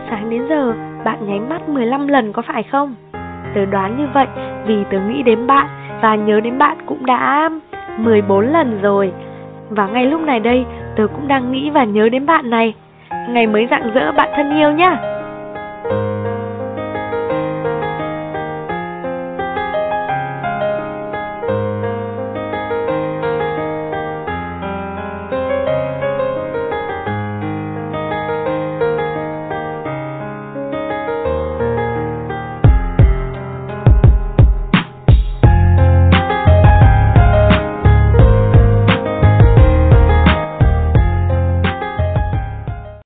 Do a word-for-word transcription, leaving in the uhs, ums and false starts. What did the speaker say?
sáng đến giờ bạn nháy mắt mười lăm lần có phải không? Tớ đoán như vậy vì tớ nghĩ đến bạn và nhớ đến bạn cũng đã mười bốn lần rồi. Và ngay lúc này đây, tớ cũng đang nghĩ và nhớ đến bạn này. Ngày mới rạng rỡ bạn thân yêu nhá.